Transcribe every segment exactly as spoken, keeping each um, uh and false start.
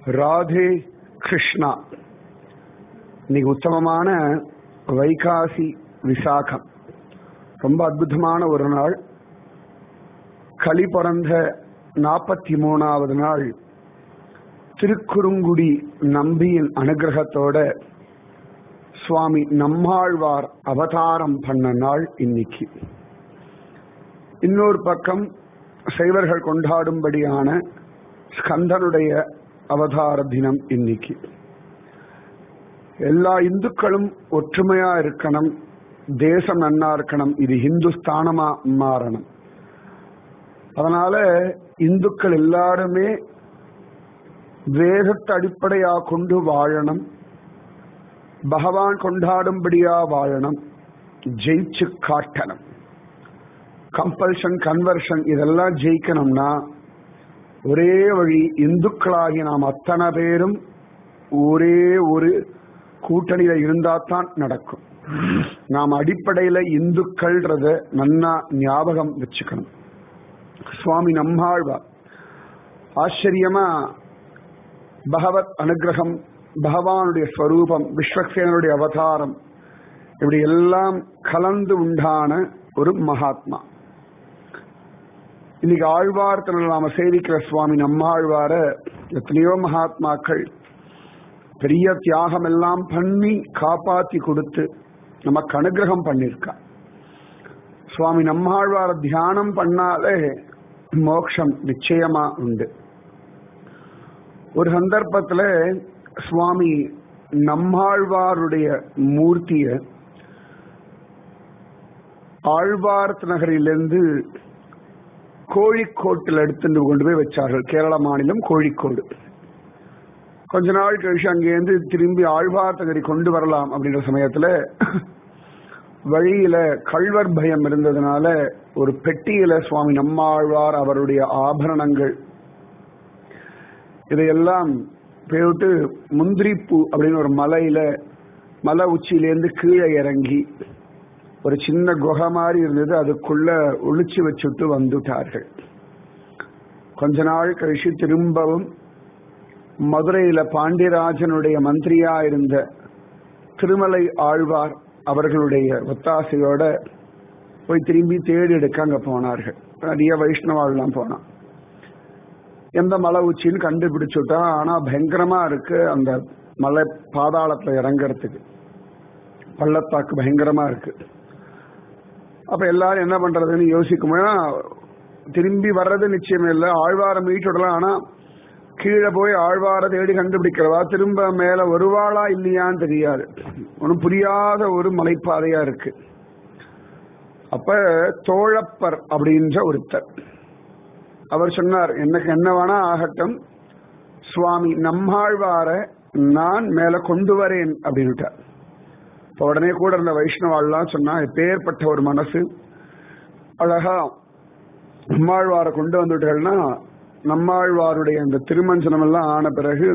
ராதே கிருஷ்ணா. இன்னைக்கு உத்தமமான வைகாசி விசாகம், ரொம்ப அற்புதமான ஒரு நாள். களி பிறந்த நாற்பத்தி மூணாவது நாள். திருக்குறுங்குடி நம்பியின் அனுகிரகத்தோட சுவாமி நம்மாழ்வார் அவதாரம் பண்ண நாள் இன்னைக்கு. இன்னொரு பக்கம் சைவர்கள் கொண்டாடும்படியான ஸ்கந்தனுடைய அவதார தினம் இன்னைக்கு. எல்லா இந்துக்களும் ஒற்றுமையா இருக்கணும், தேசம் நன்னா இருக்கணும், இது இந்துஸ்தானமா மாறணும். அதனால இந்துக்கள் எல்லாருமே வேதத்தை அடிப்படையா கொண்டு வாழணும், பகவான் கொண்டாடும்படியா வாழணும், ஜெயிச்சு காட்டணும். கம்பல்ஷன் கன்வர்ஷன் இதெல்லாம் ஜெயிக்கணும்னா ஒரே வழி, இந்துக்களாகி நாம் அத்தனை பேரும் ஒரே ஒரு கூட்டணியில இருந்தா தான் நடக்கும். நாம் அடிப்படையில இந்துக்கள்ன்றத நன்னா ஞாபகம் வச்சுக்கணும். சுவாமி நம்மாழ்வார் ஆச்சரியமா பகவத் அனுகிரகம், பகவானுடைய ஸ்வரூபம், விஸ்வக்சேனருடைய அவதாரம், இப்படி எல்லாம் கலந்து உண்டான ஒரு மகாத்மா. இன்னைக்கு ஆழ்வார்த்தனை நாம சேவிக்கிற சுவாமி நம்மாழ்வார எத்தனையோ மகாத்மாக்கள் பெரிய தியாகம் எல்லாம் பண்ணி காப்பாத்தி கொடுத்து நமக்கு அனுகிரகம் பண்ணிருக்கா. சுவாமி நம்மாழ்வார தியானம் பண்ணாலே மோட்சம் நிச்சயமா உண்டு. ஒரு சந்தர்ப்பத்துல சுவாமி நம்மாழ்வாருடைய மூர்த்திய ஆழ்வார்த் நகரிலிருந்து கோழிக்கோட்டில் எடுத்துட்டு கொண்டு போய் வச்சார்கள். கேரள மாநிலம் கோழிக்கோடு. கொஞ்ச நாள் கழிச்சு அங்கேருந்து திரும்பி ஆழ்வார்த் நகரி கொண்டு வரலாம் அப்படின்ற சமயத்துல வழியில கள்வர் பயம் இருந்ததுனால ஒரு பெட்டியில சுவாமி நம்மாழ்வார், அவருடைய ஆபரணங்கள் இதையெல்லாம் போயிட்டு முந்திரிப்பூ அப்படின்னு ஒரு மலையில மலை உச்சியிலேருந்து கீழே இறங்கி ஒரு சின்ன குகை மாதிரி இருந்தது, அதுக்குள்ள ஒளிச்சு வச்சுட்டு வந்துட்டார்கள். கொஞ்ச நாள் கழிச்சு திரும்பவும் மதுரையில பாண்டியராஜனுடைய மந்திரியா இருந்த திருமலை ஆழ்வார் அவர்களுடைய ஒத்தாசையோட போய் திரும்பி தேடி எடுக்க அங்க போனார்கள். நிறைய வைஷ்ணவாள்லாம் போனான். எந்த மலை உச்சின்னு கண்டுபிடிச்சுட்டா, ஆனா பயங்கரமா இருக்கு அந்த மலை, பாதாளத்துல இறங்கறதுக்கு பள்ளத்தாக்கு பயங்கரமா இருக்கு. அப்ப எல்லாரும் என்ன பண்றதுன்னு யோசிக்கும். திரும்பி வர்றது நிச்சயம் இல்லை, ஆழ்வார மீட்டுடலாம். ஆனா கீழே போய் ஆழ்வார தேடி கண்டுபிடிக்கிறவா திரும்ப மேல வருவாளா இல்லையான்னு தெரியாது. ஒன்னும் புரியாத ஒரு மலைப்பாதையா இருக்கு. அப்ப தோழப்பர் அப்படின்ற ஒருத்தர் அவர் சொன்னார், எனக்கு என்ன வேணா ஆகட்டும், சுவாமி நம்மாழ்வார நான் மேல கொண்டு வரேன் அப்படின்னுட்டார். இப்ப உடனே கூட இருந்த வைஷ்ணவாள்லாம் சொன்னா, எப்பேற்பட்ட ஒரு மனசு, அழகா நம்மாழ்வார கொண்டு வந்துட்டேன்னா நம்மாழ்வாருடைய அந்த திருமஞ்சனம் எல்லாம் ஆன பிறகு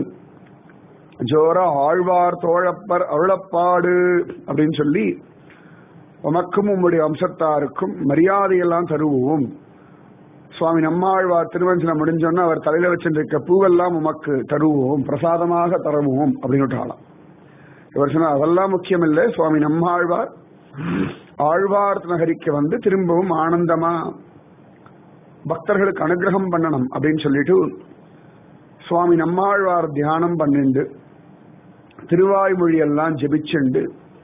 ஜோரா ஆழ்வார் தோழப்பர் அருளப்பாடு அப்படின்னு சொல்லி உமக்கும் உம்முடைய வம்சத்தாருக்கும் மரியாதையெல்லாம் தருவோம். சுவாமி நம்மாழ்வார் திருவஞ்சனம் முடிஞ்சோன்னா அவர் தலையில வச்சிருக்க பூவெல்லாம் உமக்கு தருவோம், பிரசாதமாக தருவோம் அப்படின்னுட்டாலாம். இவர் சொன்னா அதெல்லாம் முக்கியம் இல்லை, சுவாமி நம்மாழ்வார் ஆழ்வார்த் நகரிக்கு வந்து திரும்பவும் ஆனந்தமா பக்தர்களுக்கு அனுகிரகம் பண்ணணும் அப்படின்னு சொல்லிட்டு சுவாமி நம்மாழ்வார் தியானம் பண்ணிண்டு திருவாய்மொழி எல்லாம் ஜெபிச்சுண்டு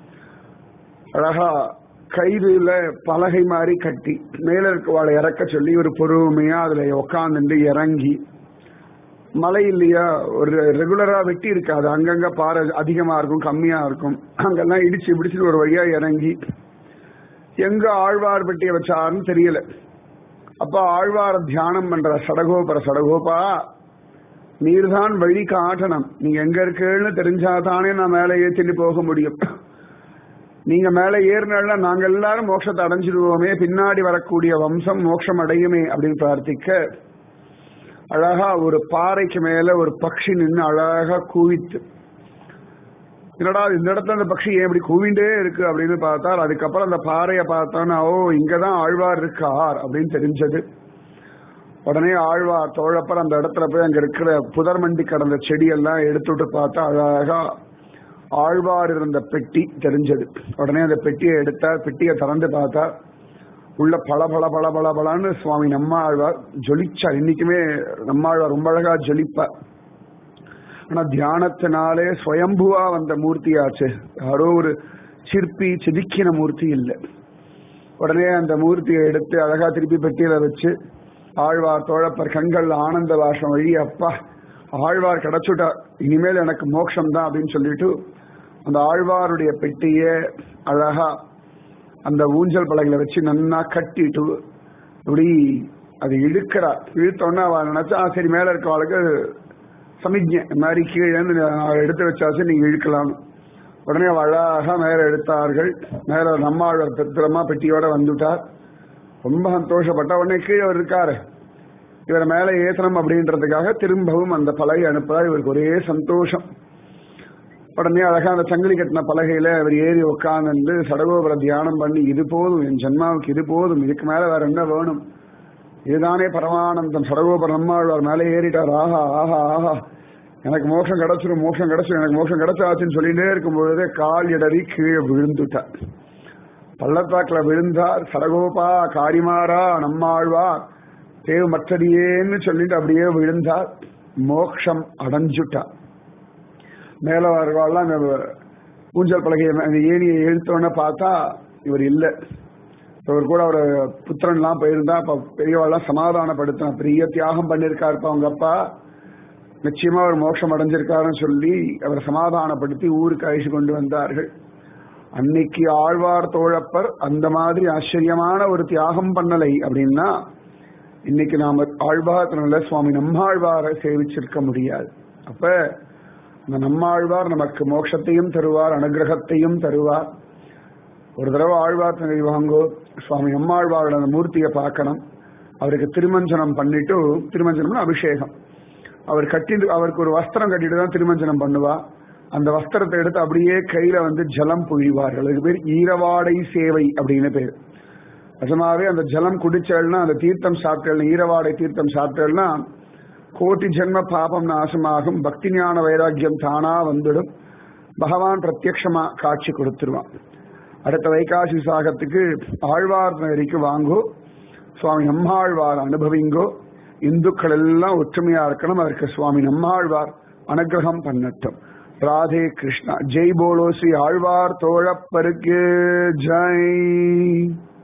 அழகா கயிறுல பலகை மாதிரி கட்டி மேல இருக்கவாளை இறக்க சொல்லி ஒரு பொறுமையா அதுல உக்காந்துட்டு இறங்கி, மழை இல்லையா ஒரு ரெகுலரா வெட்டி இருக்காது, அங்கங்க பாறை அதிகமா இருக்கும் கம்மியா இருக்கும், அங்கெல்லாம் இடிச்சு இடிச்சுட்டு ஒரு வழியா இறங்கி எங்க ஆழ்வார் பெட்டியை வச்சாருன்னு தெரியல. அப்ப ஆழ்வார தியானம் பண்ற சடகோபர, சடகோபா நீர்தான் வழி காட்டணும், நீங்க எங்க இருக்கேன்னு தெரிஞ்சாதானே நான் மேல ஏற்றிட்டு போக முடியும். நீங்க மேல ஏறினா நாங்க எல்லாரும் மோட்சத்தை அடைஞ்சிடுவோமே, பின்னாடி வரக்கூடிய வம்சம் மோட்சம் அடையுமே அப்படின்னு பிரார்த்திக்க, அழகா ஒரு பாறைக்கு மேல ஒரு பக்ஷி நின்று அழகா கூவித்து, என்னடா இந்த இடத்துல அந்த பக்ஷி ஏன் இப்படி கூவிண்டே இருக்கு அப்படின்னு பார்த்தார். அதுக்கப்புறம் அந்த பாறையை பார்த்தானா, ஓ இங்கதான் ஆழ்வார் இருக்கார் அப்படின்னு தெரிஞ்சது. உடனே ஆழ்வார் தோழப்பர் அந்த இடத்துல போய் அங்க இருக்கிற புதர் மண்டி கடந்த செடியெல்லாம் எடுத்துட்டு பார்த்தா அழகா ஆழ்வார் இருந்த பெட்டி தெரிஞ்சது. உடனே அந்த பெட்டியை எடுத்தார். பெட்டியை திறந்து பார்த்தா உள்ள பல பல பல பல பலன்னு சுவாமி நம்மாழ்வார் ஜொலிச்சார். இன்னைக்குமே நம்மாழ்வார் ரொம்ப அழகா ஜொலிப்பார். ஆனா தியானத்தினாலே ஸ்வயம்புவா வந்த மூர்த்தியாச்சு, யாரோ ஒரு சிற்பி செதுக்கின மூர்த்தி இல்லை. உடனே அந்த மூர்த்தியை எடுத்து அழகா திருப்பி பெட்டியில வச்சு ஆழ்வார் தோழப்பர் கண்கள் ஆனந்த வாசம் வழி, அப்பா ஆழ்வார் கிடைச்சுட்டார், இனிமேல் எனக்கு மோட்சம் தான் அப்படின்னு சொல்லிட்டு அந்த ஆழ்வாருடைய பெட்டியை அழகா அந்த ஊஞ்சல் பலகையில வச்சு நன்னா கட்டிட்டு இப்படி அது இழுக்கிறார். இழுத்தோன்னா அவள் நினைச்சா சரி மேல இருக்கவாளுக்கு சமிக்ஞை மாதிரி கீழே எடுத்து வச்சாச்சு நீங்க இழுக்கலாம். உடனே அவள் அழகா மேல எடுத்தார்கள். மேல நம்மாழ்வார் பத்திரமா பெட்டியோட வந்துட்டார். ரொம்ப சந்தோஷப்பட்ட உடனே கீழே அவர் இருக்காரு, இவரை மேல ஏத்தனம் அப்படின்றதுக்காக திரும்பவும் அந்த பலகை அனுப்புறார். இவருக்கு ஒரே சந்தோஷம். உடனே அழகா அந்த சங்கிலி கட்டின பலகையில அவர் ஏறி உட்கார்ந்து சடகோபுர தியானம் பண்ணி, இது போதும் என் ஜென்மாவுக்கு, இது போதும், இதுக்கு மேல வேற என்ன வேணும், இதுதானே பரமானந்தம். சடகோபுர நம்மாழ்வார் மேலே ஏறிட்டார். ஆஹா ஆஹா ஆஹா எனக்கு மோட்சம் கிடைச்சிடும், மோட்சம் கிடைச்சிடும், எனக்கு மோட்சம் கிடைச்சாச்சுன்னு சொல்லிட்டே இருக்கும் பொழுதே கால் இடறி கீழே விழுந்துட்டார். பள்ளத்தாக்குல விழுந்தார். சடகோபா காரிமாரா நம்மாழ்வார் தேவ மற்றடியேன்னு சொல்லிட்டு அப்படியே விழுந்தார். மோட்சம் அடைஞ்சுட்டார். மேல வரவாள்லாம் அந்த ஊஞ்சல் பலகையை அந்த ஏணியை எழுத்தோன்னு பார்த்தா இவர் இல்லை. இவர் கூட அவர் புத்திரன்லாம் போயிருந்தா இப்ப பெரியவாள்லாம் சமாதானப்படுத்தின, பெரிய தியாகம் பண்ணியிருக்காருப்பா அவங்க அப்பா, நிச்சயமா அவர் மோட்சம் அடைஞ்சிருக்காருன்னு சொல்லி அவரை சமாதானப்படுத்தி ஊருக்கு அழைச்சு கொண்டு வந்தார்கள். அன்னைக்கு ஆழ்வார் தோழப்பர் அந்த மாதிரி ஆச்சரியமான ஒரு தியாகம் பண்ணலை அப்படின்னா இன்னைக்கு நாம ஆழ்வார்ல சுவாமி நம்மாழ்வாரை சேவிச்சிருக்க முடியாது. அப்ப இந்த நம்மாழ்வார் நமக்கு மோட்சத்தையும் தருவார், அனுகிரகத்தையும் தருவார். ஒரு தடவை ஆழ்வார் தங்கை வாங்கோ, சுவாமி நம்மாழ்வாரோட அந்த மூர்த்தியை பார்க்கணும். அவருக்கு திருமஞ்சனம் பண்ணிட்டு, திருமஞ்சனம்னு அபிஷேகம், அவர் கட்டிட்டு அவருக்கு ஒரு வஸ்திரம் கட்டிட்டு தான் திருமஞ்சனம் பண்ணுவா. அந்த வஸ்திரத்தை எடுத்து அப்படியே கையில வந்து ஜலம் புழிவார்கள். அதுக்கு பேர் ஈரவாடை சேவை அப்படின்னு பேர். நிஜமாவே அந்த ஜலம் குடிச்சல்னா, அந்த தீர்த்தம் சாப்பிட்டல்னா, ஈரவாடை தீர்த்தம் சாப்பிட்டல்னா கோட்டி ஜென்ம பாபம் நாசமாகும், பக்தி ஞான வைராக்கியம் தானா வந்துடும், பகவான் பிரத்யக்ஷமா காட்சி கொடுத்துருவான். அடுத்த வைகாசி சாகத்துக்கு ஆழ்வார் நகரிக்கு வாங்கோ, சுவாமி நம்மாழ்வார் அனுபவிங்கோ. இந்துக்கள் எல்லாம் ஒற்றுமையா இருக்கணும், அதற்கு சுவாமி நம்மாழ்வார் அனுகிரகம் பண்ணட்டும். ராதே கிருஷ்ணா. ஜெய் போலோ ஸ்ரீ ஆழ்வார் தோழப்பருக்கு ஜெய்.